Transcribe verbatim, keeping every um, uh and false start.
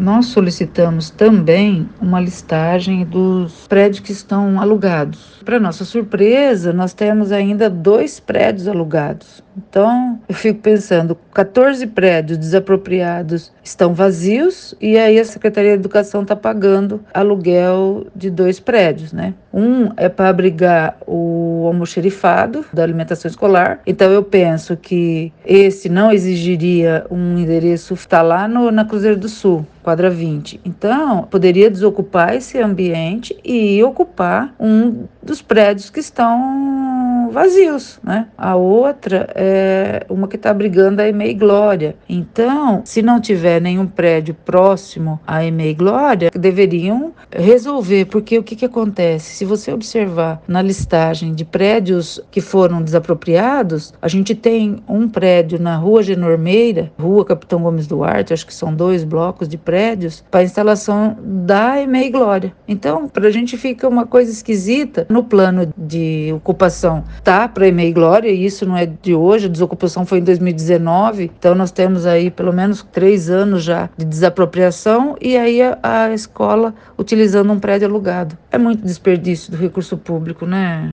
Nós solicitamos também uma listagem dos prédios que estão alugados. Para nossa surpresa, nós temos ainda dois prédios alugados. Então, eu fico pensando, quatorze prédios desapropriados estão vazios e aí a Secretaria de Educação está pagando aluguel de dois prédios, né? Um é para abrigar o almoxerifado da alimentação escolar. Então, eu penso que esse não exigiria um endereço, está lá no, na Cruzeiro do Sul, quadra vinte. Então, poderia desocupar esse ambiente e ocupar um dos prédios que estão vazios, né? A outra é uma que está abrigando a EMEI Glória. Então, se não tiver nenhum prédio próximo à EMEI Glória, deveriam resolver, porque o que, que acontece? Se você observar na listagem de prédios que foram desapropriados, a gente tem um prédio na Rua Genormeira, Rua Capitão Gomes Duarte, acho que são dois blocos de prédios, para a instalação da EMEI Glória. Então, para a gente fica uma coisa esquisita no plano de ocupação. Tá para a EMEI Glória, e isso não é de hoje, a desocupação foi em dois mil e dezenove, então nós temos aí pelo menos três anos já de desapropriação, e aí a, a escola utilizando um prédio alugado. É muito desperdício do recurso público, né?